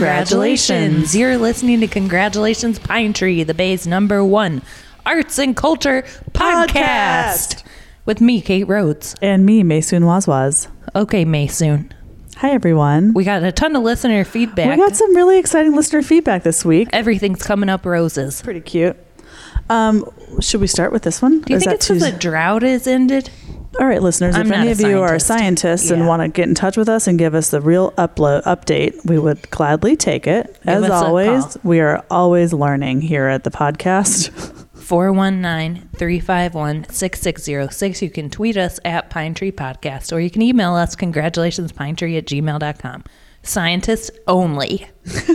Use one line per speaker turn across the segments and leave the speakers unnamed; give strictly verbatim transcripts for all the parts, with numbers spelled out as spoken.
Congratulations. You're listening to Congratulations Pine Tree, the Bay's number one arts and culture podcast. podcast. With me, Kate Rhodes.
And me, Maysoon Wazwaz.
Okay, Maysoon.
Hi, everyone.
We got a ton of listener feedback.
We got some really exciting listener feedback this week.
Everything's coming up roses.
Pretty cute. Um, should we start with this one?
Do you think it's because the drought is ended?
All right, listeners,
I'm
if any of
scientist.
you are scientists
yeah.
and want to get in touch with us and give us the real upload update, we would gladly take it.
Give
As always, we are always learning here at the podcast.
four one nine, three five one, six six zero six. You can tweet us at Pine Tree Podcast, or you can email us congratulationspinetree at gmail dot com. Scientists only.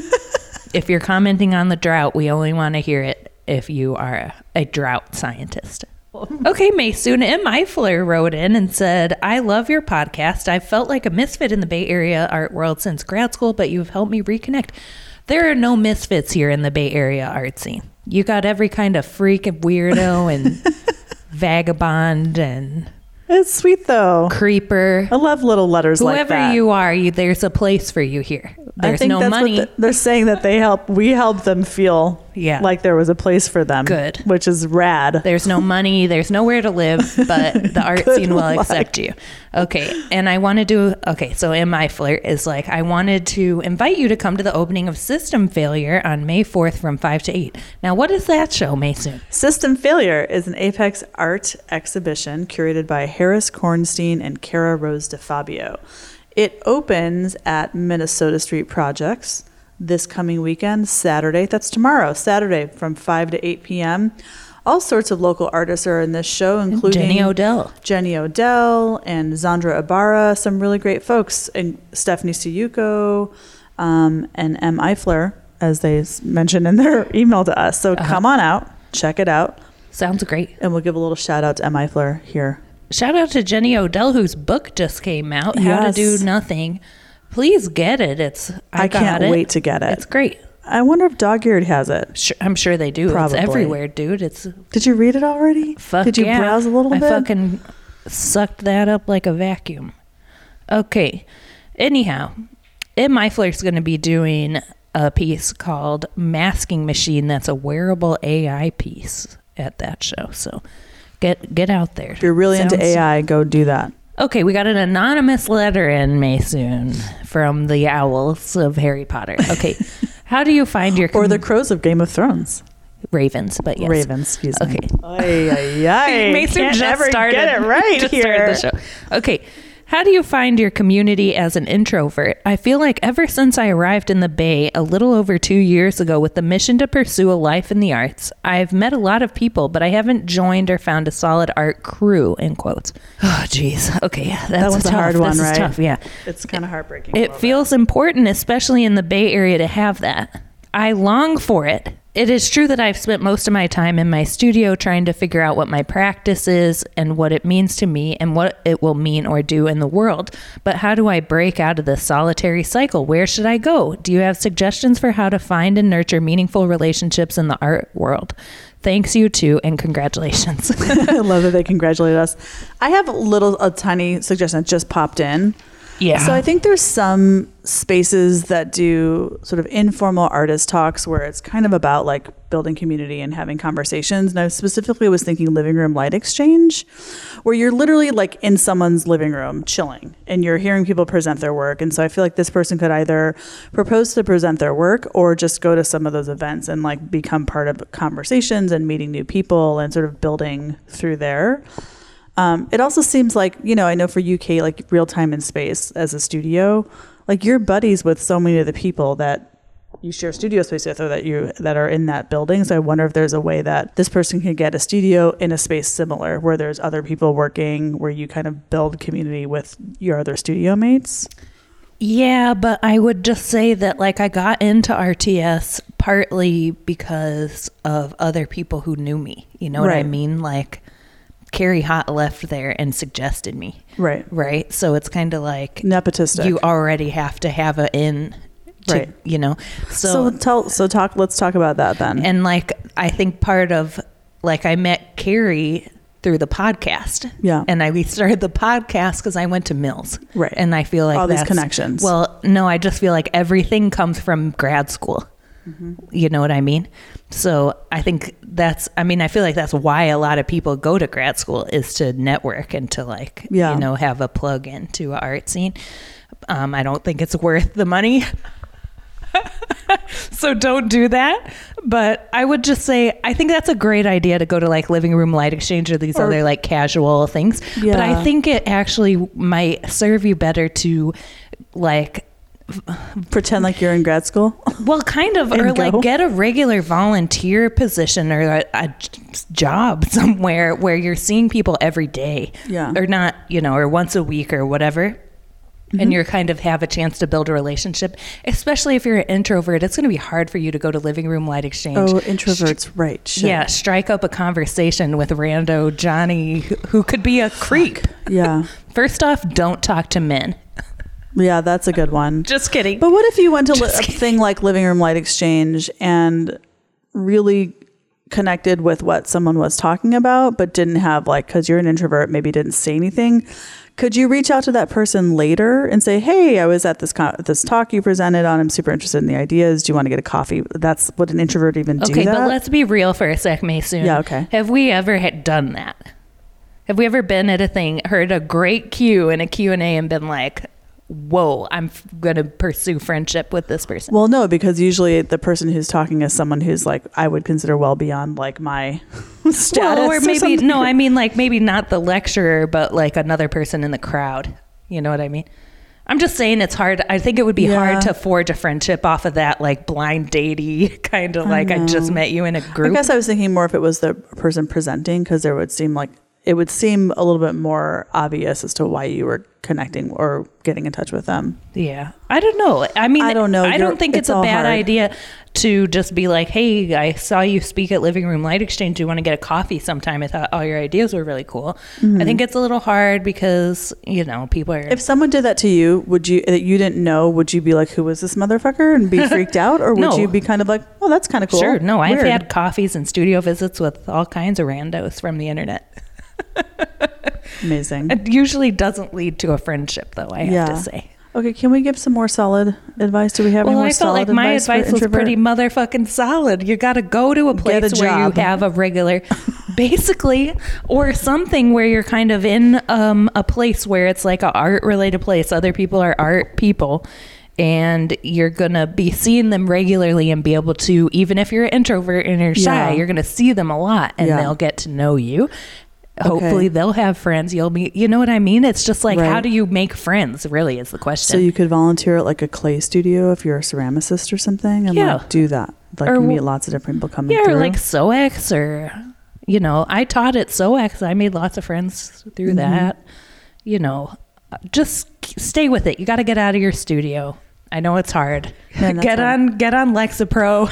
If you're commenting on the drought, we only want to hear it if you are a drought scientist. Okay, Maysoon, M. Eifler wrote in and said, I love your podcast. I've felt like a misfit in the Bay Area art world since grad school, but you've helped me reconnect. There are no misfits here in the Bay Area art scene. You got every kind of freak and weirdo and vagabond and...
It's sweet, though.
Creeper.
I love little letters
Whoever
like that.
Whoever you are, you, there's a place for you here. There's
I think
no
that's
money.
What the, they're saying that they help. We help them feel
yeah.
like there was a place for them.
Good.
Which is rad.
There's no money. There's nowhere to live, but the art scene will luck. accept you. Okay. And I want to do, okay, so M. Eifler is like, I wanted to invite you to come to the opening of System Failure on May fourth from five to eight. Now, what is that show, Maysoon?
System Failure is an Apex art exhibition curated by Harris Kornstein and Cara Rose DeFabio. It opens at Minnesota Street Projects this coming weekend, Saturday. That's tomorrow, Saturday from five to eight p.m. All sorts of local artists are in this show, including
Jenny Odell.
Jenny Odell and Zandra Ibarra, some really great folks, and Stephanie Suyuko um, and M. Eifler, as they mentioned in their email to us. So uh-huh. come on out, check it out.
Sounds great.
And we'll give a little shout out to M. Eifler here.
Shout out to Jenny Odell, whose book just came out,
yes.
How to Do Nothing. Please get it. It's I,
I
got
can't
it.
wait to get it.
It's great.
I wonder if Dog-Eared has it.
Sure, I'm sure they do.
Probably.
It's everywhere, dude. It's.
Did you read it already?
Fuck
Did you
yeah.
browse a little
I
bit?
I fucking sucked that up like a vacuum. Okay. Anyhow, M. Eifler's going to be doing a piece called Masking Machine that's a wearable A I piece at that show. So get get out there.
If you're really Sounds... into A I, go do that.
Okay, we got an anonymous letter in, Maysoon, from the owls of Harry Potter. Okay, how do you find your... Com-
or the crows of Game of Thrones.
Ravens, but yes.
Ravens, excuse
okay.
me. Okay. Ay, ay, ay.
Maysoon
Can't
just
ever
started,
get it right
just
here.
Started the show. Okay, how do you find your community as an introvert? I feel like ever since I arrived in the Bay a little over two years ago with the mission to pursue a life in the arts, I've met a lot of people, but I haven't joined or found a solid art crew, in quotes. Oh, geez. Okay, that's
that was
tough.
a hard
this
one,
is
right?
Tough. Yeah.
It's kind of heartbreaking.
It feels important, especially in the Bay Area, to have that. I long for it. It is true that I've spent most of my time in my studio trying to figure out what my practice is and what it means to me and what it will mean or do in the world. But how do I break out of this solitary cycle? Where should I go? Do you have suggestions for how to find and nurture meaningful relationships in the art world? Thanks, you too, and congratulations.
I love that they congratulated us. I have a little, a tiny suggestion that just popped in.
Yeah.
So I think there's some spaces that do sort of informal artist talks where it's kind of about like building community and having conversations. And I specifically was thinking living room light exchange, where you're literally like in someone's living room chilling and you're hearing people present their work. And so I feel like this person could either propose to present their work or just go to some of those events and like become part of conversations and meeting new people and sort of building through there. Um, it also seems like, you know, I know for U K, like real time and space as a studio, like you're buddies with so many of the people that you share studio space with or that you that are in that building. So I wonder if there's a way that this person can get a studio in a space similar where there's other people working, where you kind of build community with your other studio mates.
Yeah, but I would just say that like I got into R T S partly because of other people who knew me. You know what
Right.
I mean? Like Carrie Hott left there and suggested me.
Right.
Right. So it's kind of like
nepotistic.
You already have to have a in to,
right.
you know,
so, so tell, so talk, let's talk about that then.
And like, I think part of like, I met Carrie through the podcast.
Yeah.
And I restarted the podcast because I went to Mills.
Right.
And I feel like
all these
that's,
connections.
Well, no, I just feel like everything comes from grad school. Mm-hmm. You know what I mean? So I think that's, I mean, I feel like that's why a lot of people go to grad school, is to network and to like,
yeah.
you know, have a plug into an art scene. Um, I don't think it's worth the money. So don't do that. But I would just say, I think that's a great idea to go to like Living Room Light Exchange or these or, other like casual things. Yeah. But I think it actually might serve you better to like
pretend like you're in grad school.
Well, kind of, or go. like get a regular volunteer position or a, a job somewhere where you're seeing people every day.
Yeah.
Or not, you know, or once a week or whatever. Mm-hmm. And you're kind of have a chance to build a relationship, especially if you're an introvert. It's going to be hard for you to go to Living Room Light Exchange.
Oh, introverts, St- right. Shit.
Yeah, strike up a conversation with rando Johnny, who could be a creep.
Yeah.
First off, don't talk to men.
Yeah, that's a good one.
Just kidding.
But what if you went to li- a thing like Living Room Light Exchange and really connected with what someone was talking about, but didn't have like, because you're an introvert, maybe didn't say anything. Could you reach out to that person later and say, hey, I was at this con- this talk you presented on. I'm super interested in the ideas. Do you want to get a coffee? That's what an introvert even do
Okay,
that?
but let's be real for a sec, Maysoon.
Yeah, okay.
Have we ever had done that? Have we ever been at a thing, heard a great Q in a Q and A and been like, whoa, I'm f- going to pursue friendship with this person?
Well, no, because usually the person who's talking is someone who's like, I would consider well beyond like my status.
Well, or maybe,
or
no, I mean like maybe not the lecturer, but like another person in the crowd. You know what I mean? I'm just saying it's hard. I think it would be yeah. hard to forge a friendship off of that like blind datey kind of like I, I just met you in a group.
I guess I was thinking more if it was the person presenting, because there would seem like it would seem a little bit more obvious as to why you were connecting or getting in touch with them.
Yeah. I don't know. I mean,
I don't know.
I
You're,
don't think it's, it's a bad
hard.
idea to just be like, hey, I saw you speak at Living Room Light Exchange. Do you want to get a coffee sometime? I thought all your ideas were really cool. Mm-hmm. I think it's a little hard because, you know, people are...
If someone did that to you, would you, that you didn't know, would you be like, who is this motherfucker? And be freaked out? Or would
no.
you be kind of like, oh, that's kind of cool?
Sure. No,
Weird.
I've had coffees and studio visits with all kinds of randos from the internet.
Amazing.
It usually doesn't lead to a friendship, though, I have
yeah.
to say.
Okay, can we give some more solid advice? Do we have
well,
any more
I felt
solid
like my
advice?
advice was pretty motherfucking solid. You got to go to a place
a
where
job.
you have a regular, basically, or something where you're kind of in um, a place where it's like an art related place. Other people are art people. And you're going to be seeing them regularly and be able to, even if you're an introvert and you're shy,
yeah.
you're going to see them a lot and
yeah.
they'll get to know you. Hopefully
okay.
they'll have friends. You'll be, you know what I mean? It's just like,
right.
how do you make friends really is the question.
So you could volunteer at like a clay studio if you're a ceramicist or something and
yeah.
like do that. Like
or,
meet lots of different people coming
yeah,
through.
or like S O X or, you know, I taught at S O X. I made lots of friends through mm-hmm. that. You know, just stay with it. You got to get out of your studio. I know it's hard. Yeah, get hard. on, get on Lexapro.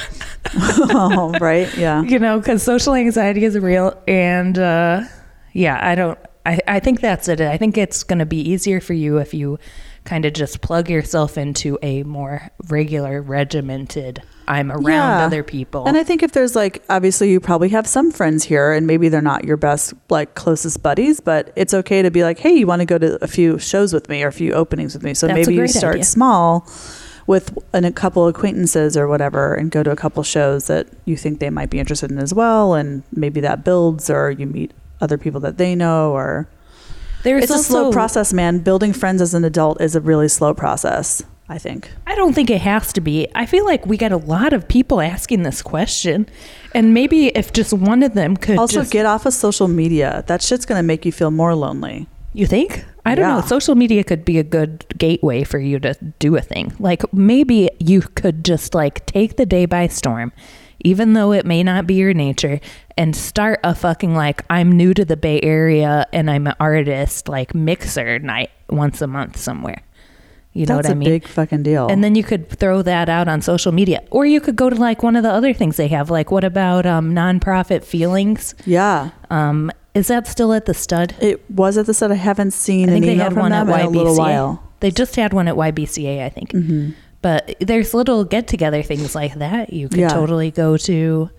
Oh, right. Yeah.
You know, because social anxiety is real. And uh, yeah, I don't, I, I think that's it. I think it's going to be easier for you if you kind of just plug yourself into a more regular, regimented, I'm around yeah. other people.
And I think if there's like, obviously you probably have some friends here and maybe they're not your best, like closest buddies, but it's okay to be like, hey, you want to go to a few shows with me or a few openings with me. So
That's
maybe you start
idea.
small with an, a couple acquaintances or whatever and go to a couple shows that you think they might be interested in as well. And maybe that builds or you meet other people that they know or... There's it's also, a slow process, man. Building friends as an adult is a really slow process, I think.
I don't think it has to be. I feel like we get a lot of people asking this question. And maybe if just one of them could
also
just...
get off of social media. That shit's going to make you feel more lonely.
You think? I don't
yeah.
know. Social media could be a good gateway for you to do a thing. Like maybe you could just like take the day by storm, even though it may not be your nature, and start a fucking like, I'm new to the Bay Area and I'm an artist, like mixer night once a month somewhere. You know
That's
what I mean?
That's a big fucking deal.
And then you could throw that out on social media. Or you could go to like one of the other things they have. Like what about um, nonprofit feelings?
Yeah.
Um, is that still at the Stud?
It was at the Stud. I haven't seen
I think
an
they
email
had
from
one
them
at
in
Y B C A.
a little while.
They just had one at Y B C A, I think. Mm-hmm. But there's little get-together things like that you could yeah. totally go to.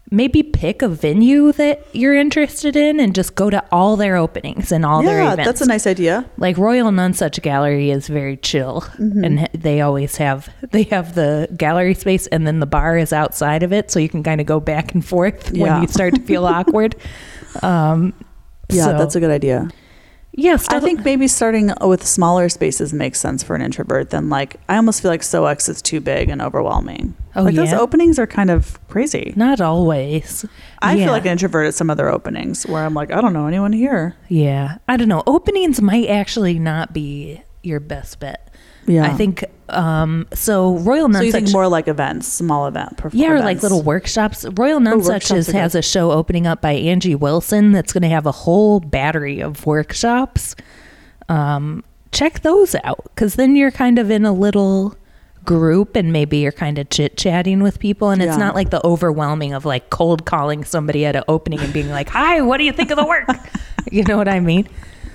maybe pick a venue that you're interested in and just go to all their openings and all their
Yeah,
events.
that's a nice idea.
Like Royal Nonsuch Gallery is very chill,
Mm-hmm.
and they always have they have the gallery space, and then the bar is outside of it, so you can kind of go back and forth
Yeah.
when you start to feel awkward. Um,
Yeah,
so,
that's a good idea.
yeah.
I
Stuff,
think maybe starting with smaller spaces makes sense for an introvert than like, I almost feel like S O X is too big and overwhelming.
Oh,
like those
yeah?
openings are kind of crazy.
not always.
I
Yeah.
feel like an introvert at some other openings where I'm like, I don't know anyone here.
Yeah, I don't know. Openings might actually not be your best bet.
Yeah.
I think um, so. Royal
So you think
Nonsuch,
more like events, small event. perf-
yeah, or like
events.
little workshops. Royal Nonsuch
workshops
is,
are good.
has a show opening up by Angie Wilson that's going to have a whole battery of workshops. Um, check those out, because then you're kind of in a little group and maybe you're kind of chit chatting with people, and it's
Yeah.
not like the overwhelming of like cold calling somebody at an opening and being like, "Hi, what do you think of the work?" You know what I mean?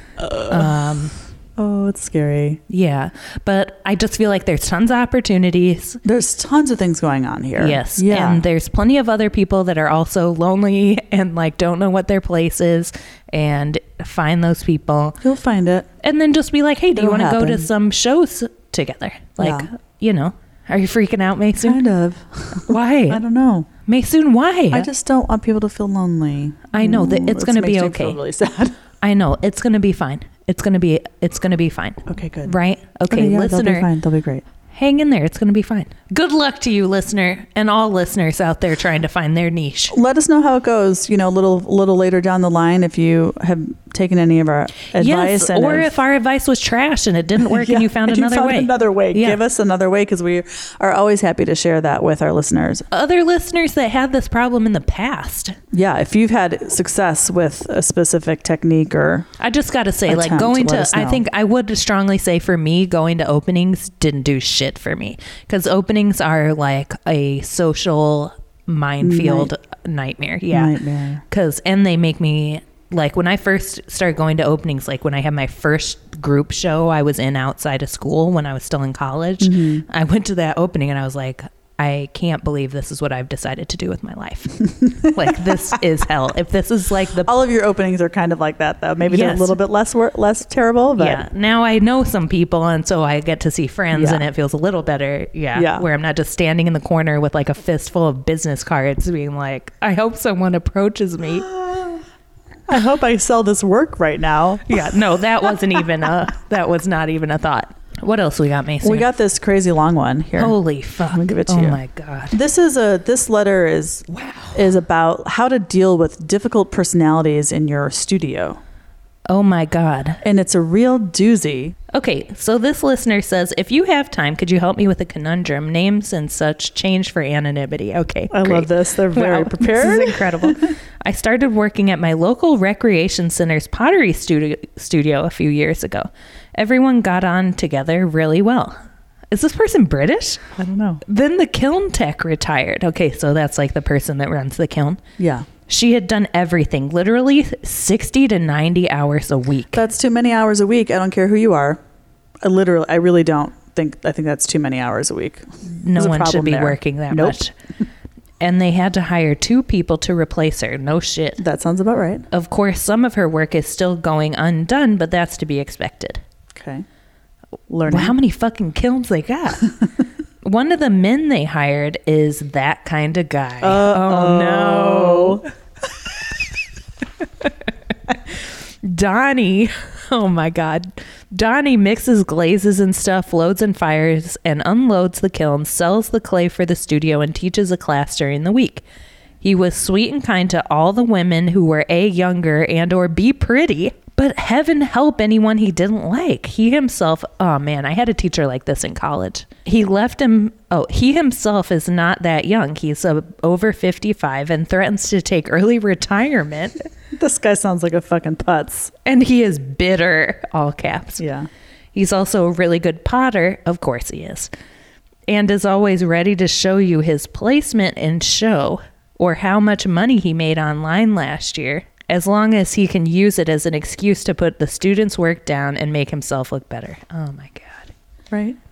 Um,
Oh, it's scary.
yeah, but I just feel like there's tons of opportunities.
There's tons of things going on here.
Yes.
Yeah.
And there's plenty of other people that are also lonely and like don't know what their place is, and find those people.
You'll find it.
And then just be like, hey, do you
It'll
want to go to
happen.
some shows together? Like,
Yeah.
you know, are you freaking out, Maysoon?
Kind of. I
Why?
don't know.
Maysoon, why?
I just don't want people to feel lonely.
I know that
Mm,
it's
it
going to be
makes me
okay.
feel really sad.
I know it's going to be fine. It's going to be, it's going to be fine.
Okay, good.
Right? Okay,
yeah, they'll be
listener,
fine. They'll be great.
hang in there. It's going to be fine. Good luck to you, listener, and all listeners out there trying to find their niche.
Let us know how it goes. You know, a little, little later down the line, if you have taken any of our advice,
Yes,
and
or
have-
if our advice was trash and it didn't work
Yeah,
and you found
and
another
found
way.
Another way.
Yeah.
Give us another way, because we are always happy to share that with our listeners.
Other listeners that had this problem in the past.
Yeah, if you've had success with a specific technique or
I just got to say, like
Attempt,
going
let
to,
us
I
know.
think I would strongly say for me, going to openings didn't do shit for me, because openings are like a social minefield nightmare. Yeah.
nightmare.
Because, and they make me, like when I first started going to openings, like when I had my first group show I was in outside of school when I was still in college,
Mm-hmm.
I went to that opening and I was like, I can't believe this is what I've decided to do with my life. Like, this is hell. If this is like the
All of your openings are kind of like that, though. Maybe they're
Yes.
a little bit less wor- less terrible, but
yeah, now I know some people, and so I get to see friends,
Yeah.
and it feels a little better. Yeah,
Yeah.
where I'm not just standing in the corner with like a fistful of business cards, being like, I hope someone approaches me.
I hope I sell this work right now.
Yeah, no, that wasn't even a that was not even a thought. What else we got, Mason?
We got this crazy long one here.
Holy fuck!
Let me give it to
oh
you.
my god!
This is a this letter is
Wow.
is about how to deal with difficult personalities in your studio.
Oh my god!
And it's a real doozy.
Okay, so this listener says, if you have time, could you help me with a conundrum? Names and such change for anonymity. Okay,
I
great.
love this. They're very
Wow,
prepared.
This is incredible. I started working at my local recreation center's pottery studio, studio a few years ago. Everyone got on together really well. Is this person British?
I don't know.
Then the kiln tech retired. Okay, so that's like the person that runs the kiln.
Yeah.
She had done everything, literally sixty to ninety hours a week.
That's too many hours a week. I don't care who you are. I literally, I really don't think, I think that's too many hours a week.
No
There's a
one should
problem
be
there.
working that
Nope.
much. And they had to hire two people to replace her. No shit.
That sounds about right.
Of course, some of her work is still going undone, but that's to be expected.
Okay. Learning.
Well, how many fucking kilns they got? One of the men they hired is that kind of guy. Oh no. Donnie, oh my God. Donnie mixes glazes and stuff, loads and fires, and unloads the kiln, sells the clay for the studio, and teaches a class during the week. He was sweet and kind to all the women who were A, younger, and or B, pretty, but heaven help anyone he didn't like. He himself, oh man, I had a teacher like this in college. He left him, oh, he himself is not that young. He's uh, over fifty-five and threatens to take early retirement.
This guy sounds like a fucking putz.
And he is bitter, all caps.
Yeah.
He's also a really good potter. Of course he is. And is always ready to show you his placement in show or how much money he made online last year, as long as he can use it as an excuse to put the students' work down and make himself look better. Oh my God.
Right.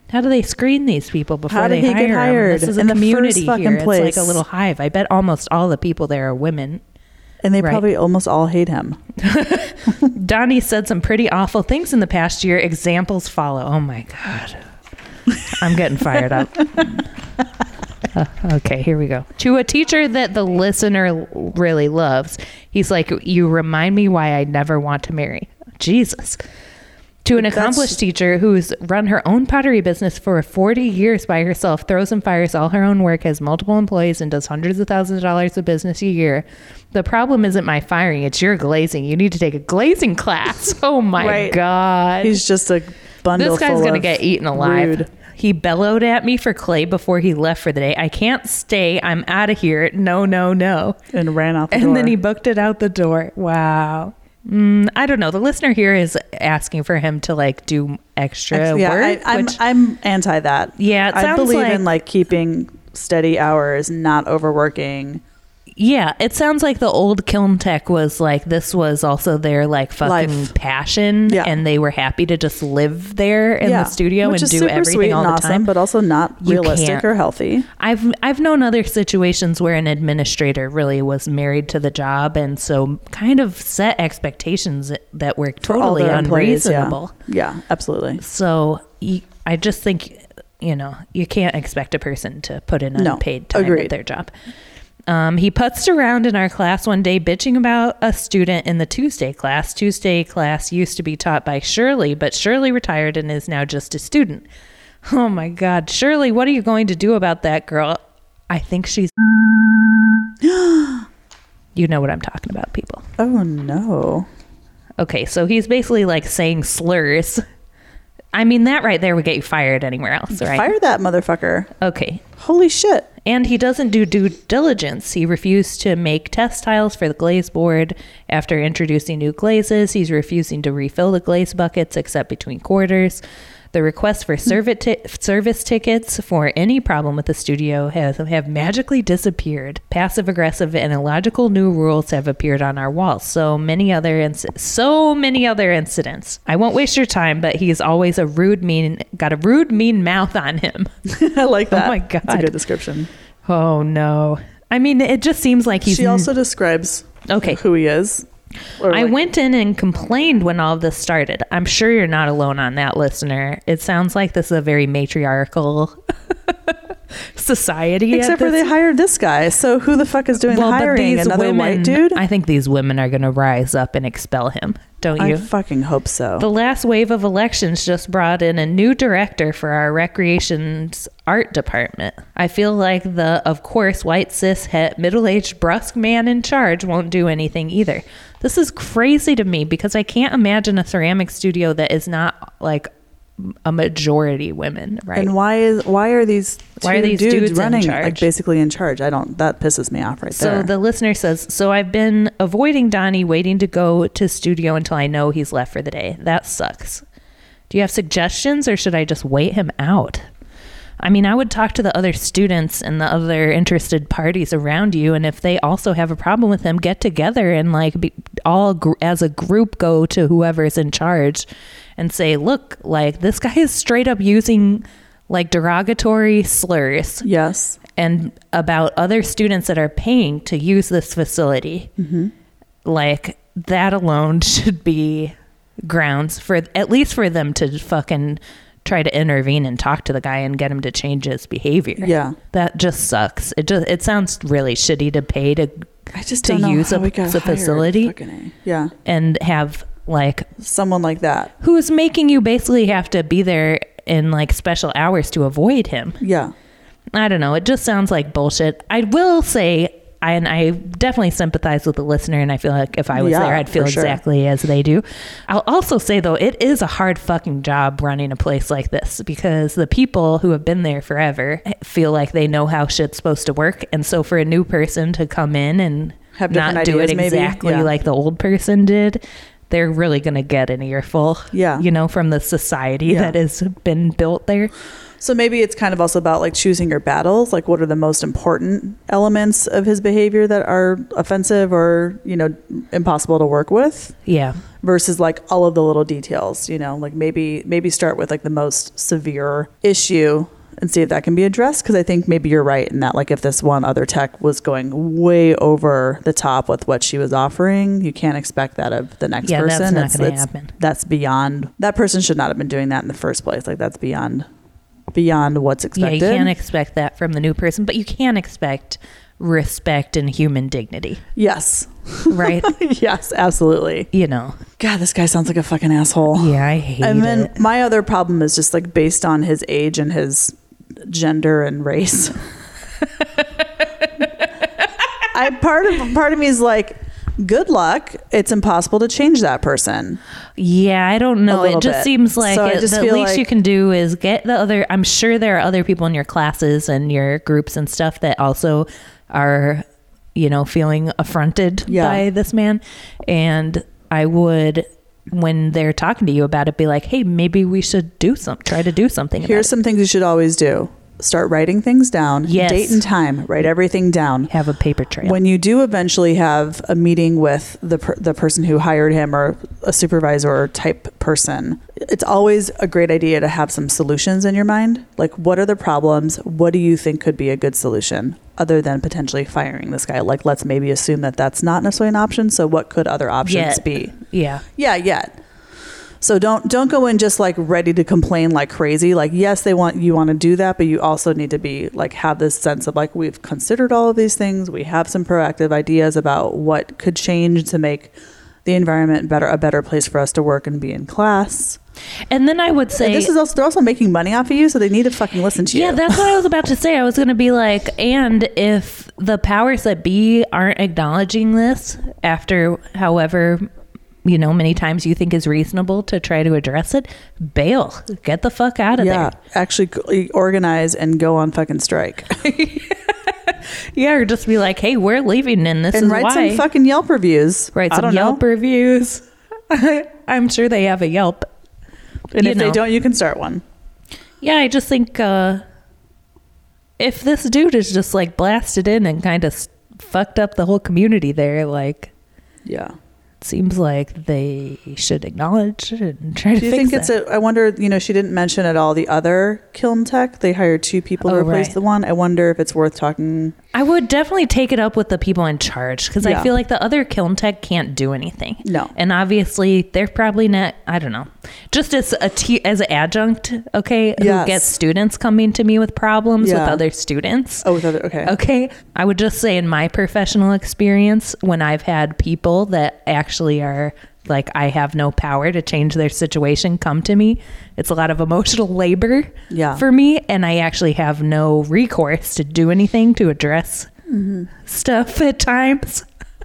How do they screen these people before
How did
they
he
hire
get hired?
them? This is a
in the
community
first fucking
here.
place.
It's like a little hive. I bet almost all the people there are women.
And they
Right.
probably almost all hate him.
Donnie said some pretty awful things in the past year. Examples follow. Oh my God. I'm getting fired up. Uh, okay, here we go. To a teacher that the listener really loves, he's like, you remind me why I never want to marry. Jesus. To an
That's-
accomplished teacher who's run her own pottery business for forty years by herself, throws and fires all her own work, has multiple employees, and does hundreds of thousands of dollars of business a year. The problem isn't my firing, it's your glazing. You need to take a glazing class. Oh my
Right.
God.
He's just a bundle
This guy's
full
going to
of
get eaten alive.
rude.
He bellowed at me for clay before he left for the day. I can't stay. I'm out of here. No, no, no.
And ran out the
And
door.
then he booked it out the door. Wow. Mm, I don't know. The listener here is asking for him to like do extra
yeah,
work.
I, I'm,
which,
I'm anti that.
yeah, it
I
sounds
believe
like,
in like keeping steady hours, not overworking.
yeah, it sounds like the old kiln tech was like, this was also their like fucking
Life.
passion.
Yeah.
And they were happy to just live there in
Yeah,
the studio
which
and
is
do
super
everything
sweet
all
and
the
awesome,
time.
but also not
You
realistic
can't.
or healthy.
I've I've known other situations where an administrator really was married to the job and so kind of set expectations that were
For all
totally
their employees, yeah.
unreasonable.
Yeah, absolutely.
So y- I just think, you know, you can't expect a person to put in
No,
unpaid time
agreed.
at their job. Um, he putzed around in our class one day bitching about a student in the Tuesday class. Tuesday class used to be taught by Shirley, but Shirley retired and is now just a student. Oh my God. Shirley, what are you going to do about that girl? I think she's... You know what I'm talking about, people.
Oh no.
Okay, so he's basically like saying slurs. I mean, that right there would get you fired anywhere else, right?
Fire that motherfucker.
Okay.
Holy shit.
And he doesn't do due diligence. He refused to make test tiles for the glaze board after introducing new glazes. He's refusing to refill the glaze buckets except between quarters. The requests for servi- ti- service tickets for any problem with the studio has, have magically disappeared. Passive-aggressive and illogical new rules have appeared on our walls. So many other inc- so many other incidents. I won't waste your time, but he's always a rude, mean, got a rude, mean mouth on him.
I like that.
Oh my God.
That's a good description.
Oh no. I mean, it just seems like he's...
She also describes
Okay.
who he is. Or
I
like-
went in and complained when all of this started. I'm sure you're not alone on that, listener. It sounds like this is a very matriarchal society. at
Except for
this-
they hired this guy. So who the fuck is doing
well,
the
but
hiring?
these
Another
women,
white dude?
I think these women are going to rise up and expel him. Don't
I
you?
fucking hope so.
The last wave of elections just brought in a new director for our recreation's art department. I feel like the, of course, white, cis, het, middle-aged, brusque man in charge won't do anything either. This is crazy to me because I can't imagine a ceramic studio that is not like a majority women, right?
And why is why are these two
Why are these
dudes,
dudes in
running
charge?
like basically in charge? I don't. That pisses me off right
So
there.
the listener says, so I've been avoiding Donnie, waiting to go to studio until I know he's left for the day. That sucks. Do you have suggestions or should I just wait him out? I mean, I would talk to the other students and the other interested parties around you. And if they also have a problem with him, get together and like be, all gr- as a group go to whoever's in charge and say, look, like this guy is straight up using like derogatory slurs
yes.
and about other students that are paying to use this facility.
Mm-hmm.
Like that alone should be grounds for at least for them to fucking try to intervene and talk to the guy and get him to change his behavior.
Yeah.
That just sucks. It just it sounds really shitty to pay to
I just
to
don't know
use
how
a,
we got
the
hired.
facility
Fucking A. Yeah.
and have like
Someone like that.
who's making you basically have to be there in like special hours to avoid him.
Yeah.
I don't know. It just sounds like bullshit. I will say, I, and I definitely sympathize with the listener, and I feel like if I was
Yeah,
there, I'd feel
for sure.
exactly as they do. I'll also say, though, it is a hard fucking job running a place like this because the people who have been there forever feel like they know how shit's supposed to work. And so for a new person to come in and
Have
not
different
do it
ideas, maybe.
exactly
Yeah.
like the old person did, they're really going to get an earful,
Yeah.
you know, from the society
Yeah.
that has been built there.
So maybe it's kind of also about like choosing your battles. Like what are the most important elements of his behavior that are offensive or, you know, impossible to work with?
Yeah.
versus like all of the little details, you know, like maybe maybe start with like the most severe issue and see if that can be addressed. Because I think maybe you're right in that, like, if this one other tech was going way over the top with what she was offering, you can't expect that of the next
yeah,
person.
that's not going to
it's,
happen.
That's beyond, that person should not have been doing that in the first place. Like, that's beyond beyond what's expected.
Yeah, you can't expect that from the new person, but you can expect respect and human dignity.
Yes.
Right?
Yes, absolutely.
You know.
God, this guy sounds like a fucking asshole.
Yeah, I hate
and then
it.
my other problem is just like based on his age and his gender and race. I part of part of me is like, good luck. It's impossible to change that person.
Yeah, I don't know. It just
bit.
seems like
So I
it,
just
the
feel
least
like-
you can do is get the other. I'm sure there are other people in your classes and your groups and stuff that also are, you know, feeling affronted
Yeah.
by this man. And I would, when they're talking to you about it, be like, hey, maybe we should do some, try to do something about
Here's
it.
some things you should always do. Start writing things down.
Yes.
Date and time. Write everything down.
Have a paper trail.
When you do eventually have a meeting with the per- the person who hired him or a supervisor or type person, it's always a great idea to have some solutions in your mind. Like, what are the problems? What do you think could be a good solution other than potentially firing this guy? Like, let's maybe assume that that's not necessarily an option. So what could other options
Yet.
be?
Yeah.
Yeah, yet. So don't don't go in just like ready to complain like crazy. Like, yes, they want you want to do that, but you also need to be like have this sense of like, we've considered all of these things. We have some proactive ideas about what could change to make the environment better, a better place for us to work and be in class.
And then I would say
And this is also they're also making money off of you, so they need to fucking listen to you.
yeah, that's what I was about to say. I was going to be like, and if the powers that be aren't acknowledging this after however, you know, many times you think is reasonable to try to address it, bail. Get the fuck out of
yeah,
there.
actually g- organize and go on fucking strike.
Yeah, or just be like, hey, we're leaving and this
And
is
write
why.
some fucking Yelp reviews.
Write
I
some
don't
Yelp
know.
reviews. I'm sure they have a Yelp.
And
you
if
know.
they don't, you can start one.
Yeah, I just think uh, if this dude is just like blasted in and kind of s- fucked up the whole community there, like,
Yeah.
it seems like they should acknowledge and try to
Do you
fix
think it's
that.
a, I wonder, you know, she didn't mention at all the other kiln tech. They hired two people to
Oh,
replace
right.
the one. I wonder if it's worth talking.
I would definitely take it up with the people in charge because
Yeah.
I feel like the other kiln tech can't do anything.
No.
And obviously they're probably not, I don't know, just as a t- as an adjunct, okay, who
Yes.
gets students coming to me with problems with
Yeah.
other students.
Oh, with other, okay.
Okay. I would just say in my professional experience, when I've had people that actually are like, I have no power to change their situation come to me, it's a lot of emotional labor
Yeah.
for me. And I actually have no recourse to do anything to address
Mm-hmm.
stuff at times.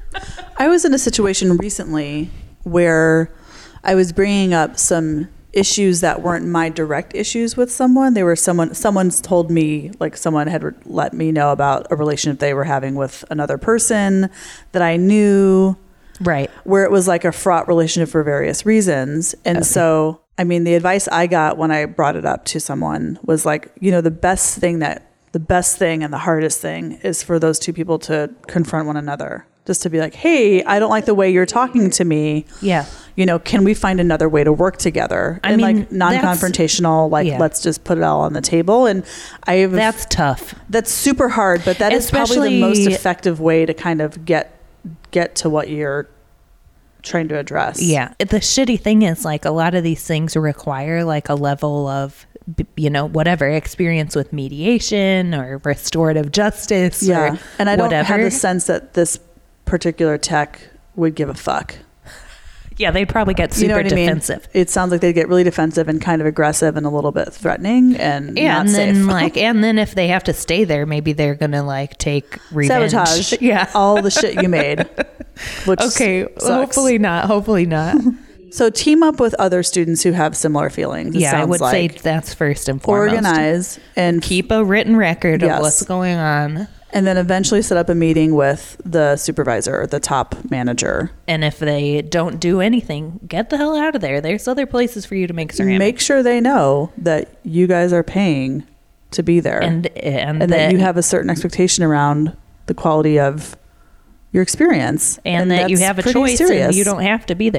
I was in a situation recently where I was bringing up some issues that weren't my direct issues with someone. They were someone, someone's told me, like someone had re- let me know about a relationship they were having with another person that I knew,
Right.
where it was like a fraught relationship for various reasons. And
Okay.
so, I mean, the advice I got when I brought it up to someone was like, you know, the best thing that, the best thing and the hardest thing is for those two people to confront one another. Just to be like, hey, I don't like the way you're talking to me.
Yeah.
You know, can we find another way to work together?
I
and
mean,
like non-confrontational, like
yeah.
let's just put it all on the table. And I have,
That's tough.
that's super hard, but that is probably the most
Especially-
effective way to kind of get get to what you're trying to address.
Yeah. The shitty thing is, like, a lot of these things require like a level of, b- you know, whatever experience with mediation or restorative justice.
Yeah.
Or
And I don't
whatever.
have the sense that this particular tech would give a fuck.
Yeah, they'd probably get super
You know what
defensive.
I mean? It sounds like they'd get really defensive and kind of aggressive and a little bit threatening and
Yeah,
not
and then
safe.
like, and then if they have to stay there, maybe they're gonna like take revenge.
Sabotage.
Yeah.
All the shit you made. Which
Okay.
sucks.
Hopefully not. Hopefully not.
So team up with other students who have similar feelings. It
Yeah, I
sounds
would say
like.
that's first and foremost.
Organize and
Keep a written record
Yes.
of what's going on.
and then eventually set up a meeting with the supervisor, the top manager.
And if they don't do anything, get the hell out of there. There's other places for you to make ceramic.
Make sure they know that you guys are paying to be there.
and and,
and that you have a certain expectation around the quality of your experience.
and, that you
that's
have a
pretty
choice
serious.
and you don't have to be there.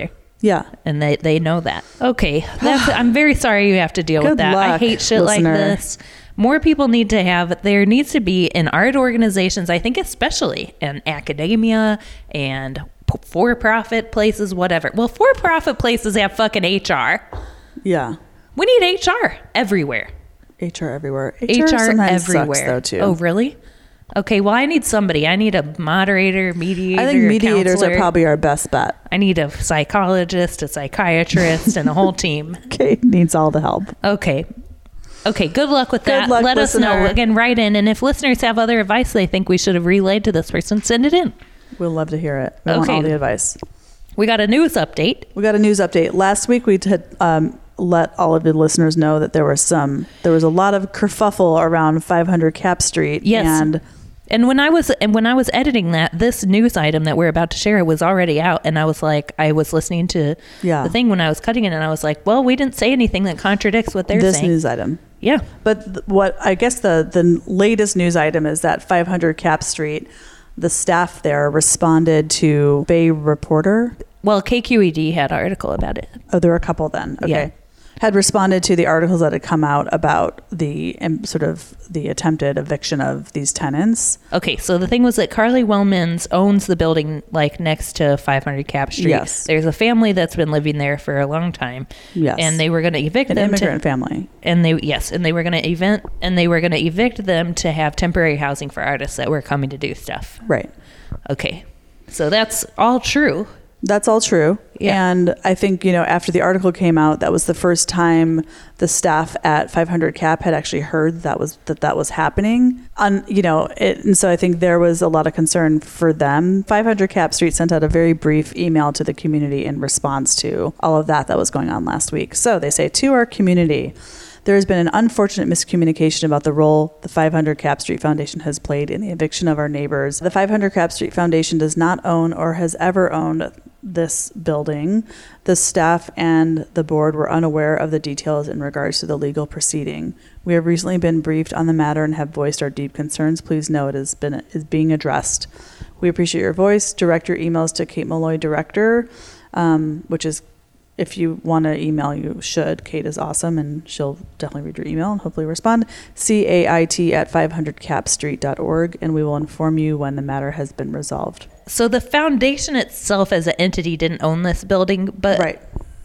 Yeah.
And they, they know that. Okay. That's, I'm very sorry you have to deal
Good
with that. I
luck,
hate shit
listener.
like this. More people need to have, there needs to be in art organizations, I think especially in academia and for-profit places, whatever. Well, for-profit places have fucking H R.
Yeah.
We need H R everywhere.
H R everywhere.
H R,
sometimes
everywhere.
Sucks, though, too.
Oh, really? Okay, well, I need somebody. I need a moderator, mediator,
I think mediators
counselor.
are probably our best bet.
I need a psychologist, a psychiatrist, and a whole team.
Kate needs all the help.
Okay. Okay, good luck with that.
Good luck,
Let
listener.
us know. Again, write in. And if listeners have other advice they think we should have relayed to this person, send it in.
We'll love to hear it. We want
Okay.
all the advice.
We got a news update.
We got a news update. Last week we had um, let all of the listeners know that there was some, there was a lot of kerfuffle around five hundred Cap Street.
Yes.
And
And when I was and when I was editing that, this news item that we're about to share was already out, and I was like, I was listening to
Yeah.
the thing when I was cutting it, and I was like, well, we didn't say anything that contradicts what they're
this
saying.
news item.
Yeah.
But th- what I guess the, the latest news item is that five hundred Cap Street, the staff there responded to Bay Reporter.
Well, K Q E D had an article about it.
Oh, there were a couple then. Okay.
Yeah.
Had responded to the articles that had come out about the um, sort of the attempted eviction of these tenants.
Okay, so the thing was that Carly Wellmans owns the building like next to five hundred Cap Street.
Yes.
There's a family that's been living there for a long time.
Yes.
And they were going to evict
An
them
immigrant
to,
family.
and they yes, and they were going to event and they were going to evict them to have temporary housing for artists that were coming to do stuff.
Right.
Okay. So that's all true.
That's all true.
Yeah.
And I think, you know, after the article came out, that was the first time the staff at five hundred Cap had actually heard that was that that was happening. On, you know, it, and so I think there was a lot of concern for them. five hundred Cap Street sent out a very brief email to the community in response to all of that that was going on last week. So they say, to our community, there has been an unfortunate miscommunication about the role the five hundred Cap Street Foundation has played in the eviction of our neighbors. The five hundred Cap Street Foundation does not own or has ever owned this building. The staff and the board were unaware of the details in regards to the legal proceeding. We have recently been briefed on the matter and have voiced our deep concerns. Please know it has been is being addressed. We appreciate your voice. Direct your emails to Kate Malloy, Director, um, which is, if you want to email, you should. Kate is awesome, and she'll definitely read your email and hopefully respond. C A I T at five hundred cap street dot org, and we will inform you when the matter has been resolved.
So the foundation itself as an entity didn't own this building, but
Right.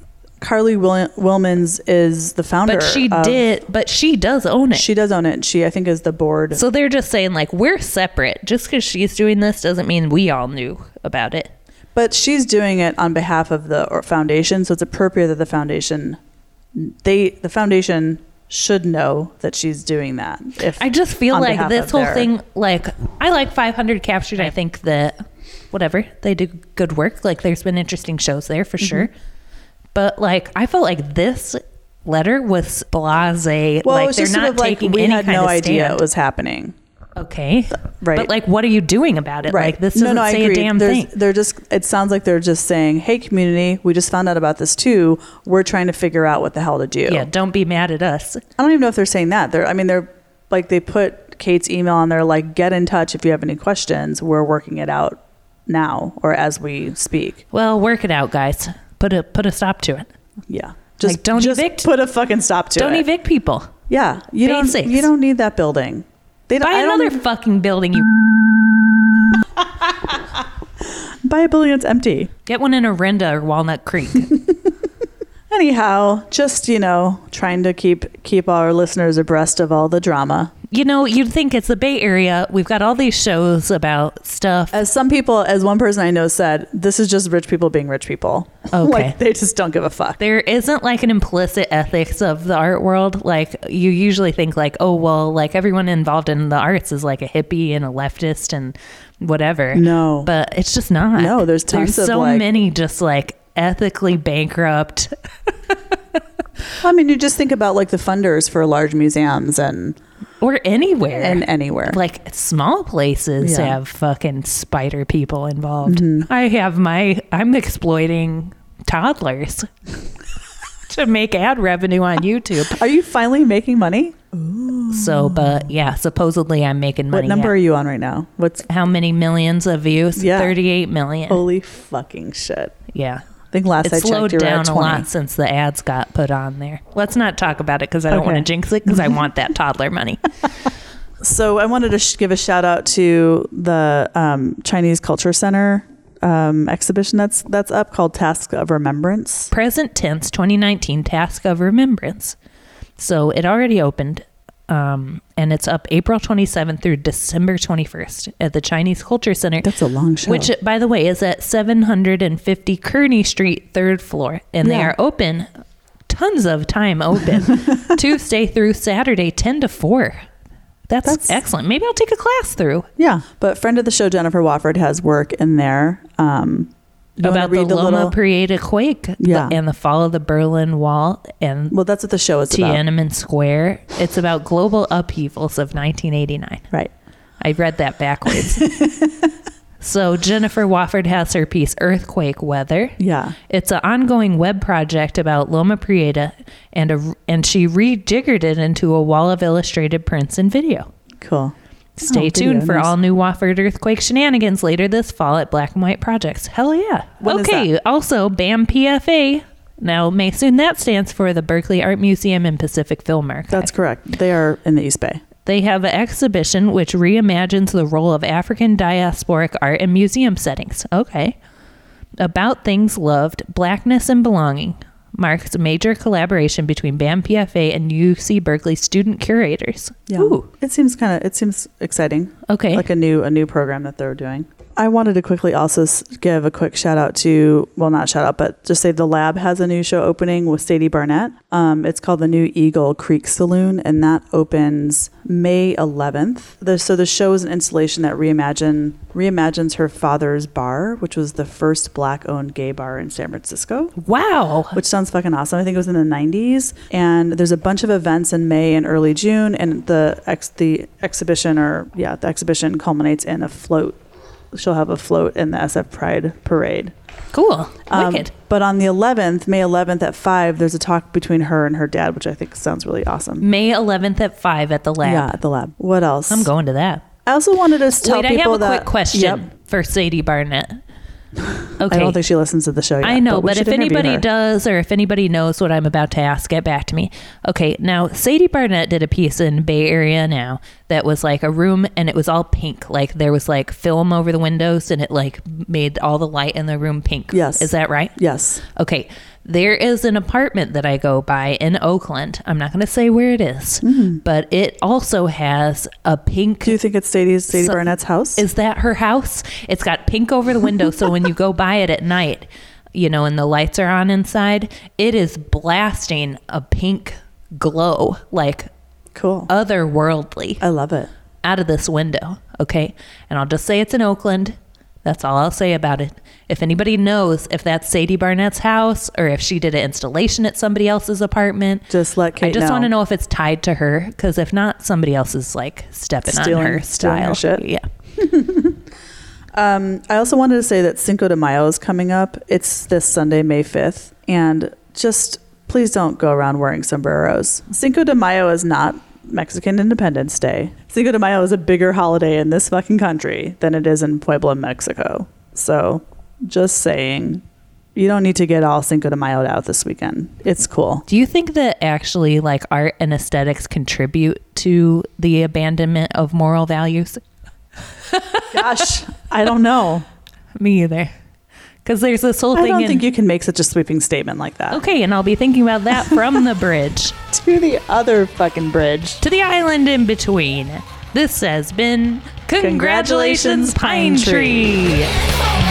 Carly Will- Willmans is the founder.
but she
of-
did, but she does own it.
She does own it. She, I think, is the board.
So they're just saying like we're separate. Just because she's doing this doesn't mean we all knew about it.
But she's doing it on behalf of the or foundation, so it's appropriate that the foundation, they, the foundation should know that she's doing that. If
I just feel
on
like
behalf
this
of
whole
their-
thing, like I like five hundred Cap Street. I think that whatever, they do good work. Like there's been interesting shows there for sure. But like I felt like this letter was blasé.
Well,
like
it was
they're
just sort
not
of like
taking
we
any
had
kind
no
of
idea
stand.
it was happening.
Okay.
Right.
But like what are you doing about it?
Right.
Like this doesn't say a damn
There's,
thing.
They're just. It sounds like they're just saying, "Hey, community, we just found out about this too. We're trying to figure out what the hell to do."
Yeah, don't be mad at us.
I don't even know if they're saying that. They're. I mean, they're like they put Kate's email on there, like, "Get in touch if you have any questions. We're working it out now or as we speak."
Well, work it out, guys. Put a put a stop to it.
Yeah. Just
Like, don't
just
evict-
put a fucking stop to
Don't
it.
evict people.
Yeah. You
Basics.
don't. You don't need that building. They don't,
Buy
I don't
another
even-
fucking building. You
buy a building that's empty.
get one in Orinda or Walnut Creek.
Anyhow, just, you know, trying to keep keep our listeners abreast of all the drama.
You know, you'd think it's the Bay Area. We've got all these shows about stuff.
As some people, as one person I know said, this is just rich people being rich people.
Okay.
Like, they just don't give a fuck.
There isn't like an implicit ethics of the art world. Like you usually think like, oh, well, like everyone involved in the arts is like a hippie and a leftist and whatever.
No.
But it's just not.
No, there's tons
There's
of,
so
like-
many just like ethically bankrupt.
I mean, you just think about like the funders for large museums and
Or anywhere.
and anywhere.
Like small places
Yeah.
have fucking spider people involved.
Mm-hmm.
I have my, I'm exploiting toddlers to make ad revenue on YouTube.
Are you finally making money?
So, but yeah, supposedly I'm making money.
What number
yeah.
are you on right now? What's
How many millions of views?
Yeah.
thirty-eight million.
holy fucking shit?
Yeah.
I think last
It
I
slowed
checked, you were
down
at
a
twenty.
lot since the ads got put on there. Let's not talk about it because I don't
Okay.
want to jinx it because I want that toddler money.
So I wanted to sh- give a shout out to the um, Chinese Culture Center um, exhibition that's that's up called Task of Remembrance.
Present tense twenty nineteen Task of Remembrance. So it already opened. Um, and it's up April twenty-seventh through December twenty-first at the Chinese Culture Center.
That's a long show.
Which, by the way, is at seven hundred fifty Kearney Street, third floor. And they
Yeah.
are open, tons of time open, Tuesday through Saturday, ten to four. That's,
That's-
excellent. Maybe I'll take a class through.
Yeah, but friend of the show Jennifer Wofford has work in there. Um, you wanna
About the
read
Loma
little-
Prieta quake
Yeah.
the, and the fall of the Berlin Wall and
Well, that's what the show is about.
Tiananmen Square. It's about global upheavals of nineteen eighty-nine.
Right.
I read that backwards. So Jennifer Wofford has her piece, Earthquake Weather.
Yeah.
It's an ongoing web project about Loma Prieta, and a, and she rejiggered it into a wall of illustrated prints and video.
Cool.
Stay
Oh,
tuned
video,
for
nice.
all new Wofford Earthquake shenanigans later this fall at Black and White Projects. Hell yeah.
When is
okay,
that?
also BAM P F A. Now, may soon that stands for the Berkeley Art Museum and Pacific Film Archive.
That's correct. They are in the East Bay.
They have an exhibition which reimagines the role of African diasporic art in museum settings. Okay. About Things Loved, Blackness and Belonging marks a major collaboration between BAM P F A and U C Berkeley student curators.
Yeah.
Ooh,
It seems kind of it seems exciting.
okay.
Like a new a new program that they're doing. I wanted to quickly also s- give a quick shout out to, well, not shout out, but just say the lab has a new show opening with Sadie Barnett. Um, it's called the New Eagle Creek Saloon, and that opens May eleventh. The, so the show is an installation that reimagine reimagines her father's bar, which was the first black-owned gay bar in San Francisco.
Wow.
Which sounds fucking awesome. I think it was in the nineties. And there's a bunch of events in May and early June, and the ex the exhibition or yeah, the exhibition culminates in a float. She'll have a float in the S F Pride parade.
Cool.
Um,
Wicked.
but on the eleventh, May eleventh at five, there's a talk between her and her dad, which I think sounds really awesome.
May eleventh at five at the lab.
Yeah, at the lab. What else?
I'm going to that.
I also wanted to tell
Wait, I
people
have a
that,
quick question
Yep.
for Sadie Barnett. Okay.
I don't think she listens to the show yet.
I know,
we
but,
should
if
interview
anybody
her.
does, or if anybody knows what I'm about to ask, get back to me. Okay, now Sadie Barnett did a piece in Bay Area Now that was like a room, and it was all pink. Like there was like film over the windows, and it like made all the light in the room pink.
Yes.
Is that right?
Yes.
Okay. There is an apartment that I go by in Oakland. I'm not going to say where it is,
Mm-hmm.
but it also has a pink.
Do you think it's Sadie's Sadie
So-
Barnett's house?
Is that her house? It's got pink over the window, so when you go by it at night, you know, and the lights are on inside, it is blasting a pink glow, like
cool.
otherworldly,
I love it.
out of this window. Okay, and I'll just say it's in Oakland. That's all I'll say about it. If anybody knows if that's Sadie Barnett's house or if she did an installation at somebody else's apartment,
Just let Kate
I just
know.
want to know if it's tied to her, because if not, somebody else is like stepping
Stealing-
on her
stealing her
style.
shit.
Yeah.
Um, I also wanted to say that Cinco de Mayo is coming up. It's this Sunday, May fifth. And just please don't go around wearing sombreros. Cinco de Mayo is not Mexican Independence Day. Cinco de Mayo is a bigger holiday in this fucking country than it is in Puebla, Mexico. So just saying, you don't need to get all Cinco de Mayo out this weekend. It's cool.
Do you think that actually like art and aesthetics contribute to the abandonment of moral values?
Gosh, I don't know.
Me either. Because there's this whole
I
thing
don't
in,
think you can make such a sweeping statement like that.
okay, and I'll be thinking about that from the bridge
To the other fucking bridge.
to the island in between. This has been Congratulations,
Congratulations,
Pine
Pine
Tree.